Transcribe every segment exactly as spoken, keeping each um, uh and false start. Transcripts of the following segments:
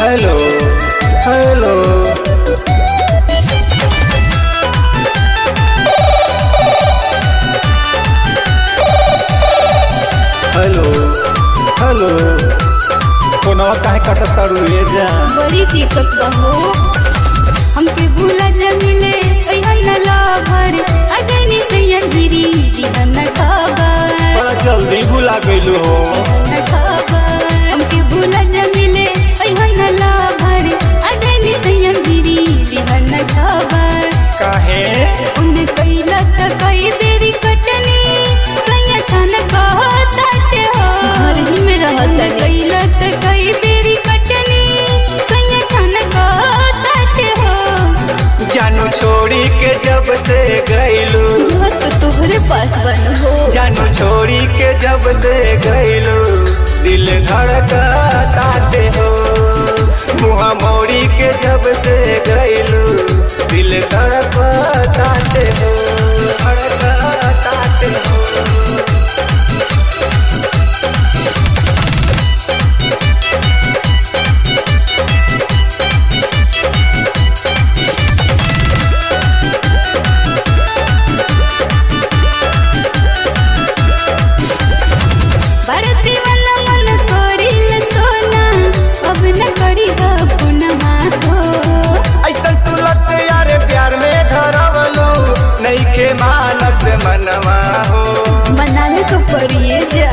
Hello hello hello hello फोनवा काहे कटत तारू रे जान बड़ी दिक्कत बा हो हमके भूला जमिले कहिन न लभर अगनी सैया गिरी दिहन खबर बड़ा जल्दी भुला गइलो हो दिहन खबर हमके भूला जमिले कहिन न लभर अगनी सैया गिरी दिहन खबर काहे उन कैला त कई बेरी कटनी सैया छन कहताते हो घर ही में रहत कैला त कई बेरी कटनी सैया छन कहताते हो जानू छोड़ी के जब से गइलू दोस्त तोहरे पास बन हो जानू छोड़ी के जब से गइलू दिल धड़कताते हो मुँह मोड़ी के जब से गइलू दिल धड़कताते हो धड़कताते हो बढ़ती मन मन करिल सोना अब न करी हो पुनवा हो ऐसा तू लग यार प्यार में धरवलू नहीं के मानत मनवा हो मनाने को पड़िए जा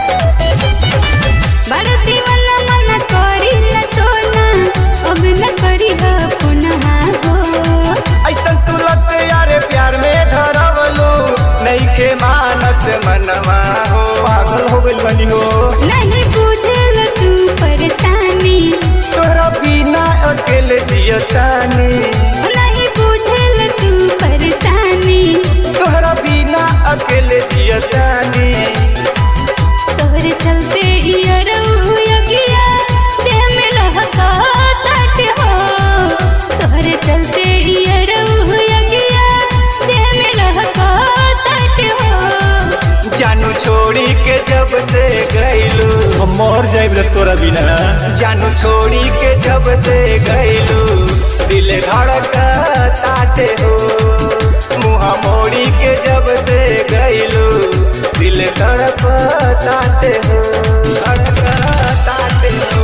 बढ़ती मन मन करिल सोना अब न करी हो पुनवा हो ऐसा तू लग यार प्यार में धरवलू नहीं के मानत मनवा हो पागल हो गइल बनी हो नहीं बुझल तू परेशानी तोरा बिना अकेले जियतानी नहीं बुझल तू परेशानी तोरा बिना अकेले जियतानी तोहरे चलते इयरऊ यगिया देह में लहका ताट हो तोहरे चलते इयरऊ यगिया देह में लहका ताट हो जानू छोड़ी के जब से गइलू हम मर जाइब रे तोरा बिना जानू छोड़ी के जब से गइलू दिल धड़कताते हो मुँह मोड़ी के जब से गइलू दिल धड़कताते हो धड़कताते हो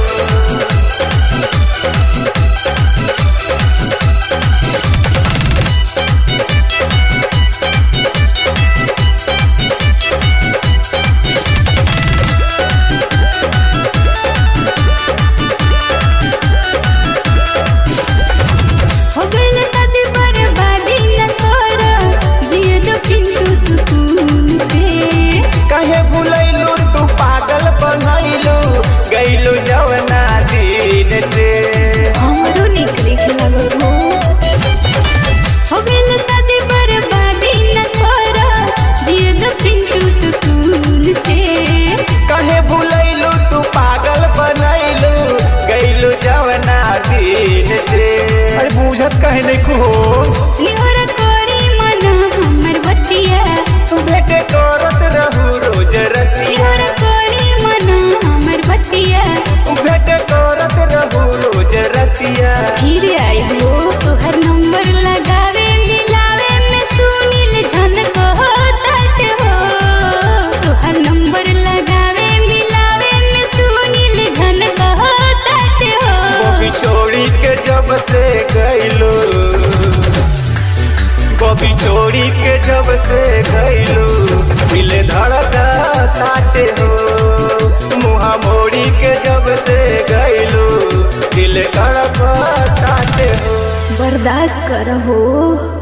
हो गइल शादी बर्बादी न कर जिए दो पिंटू सुकून से कहे भूलैलू तू पागल बनैलू गइलू जवना दिन से हमरो निकले के लगो हो हो गइल शादी बर्बादी न कर जिए दो पिंटू सुकून से कहे भूलैलू तू पागल बनैलू गइलू जवना दिन से अरे बुझत कहे नहीं हो निहोर कोरी मन हमर बतिया भेटे करत रहू रोज रतिया निहोर कोरी मन हमर बतिया भेटे करत रहू रोज रतिया फिर आई हो तोहर नंबर लगावे मिलावे में सुनील झन कहो तात हो तोहर नंबर लगावे मिलावे में सुनील झन कहो तात हो बॉबी छोड़ी के जब से गइलू बॉबी छोड़ी के जब से गइलू दिल धड़कताते हो मुँह मोड़ी के जब से गइलू दिल धड़कताते हो बर्दाश्त कर हो।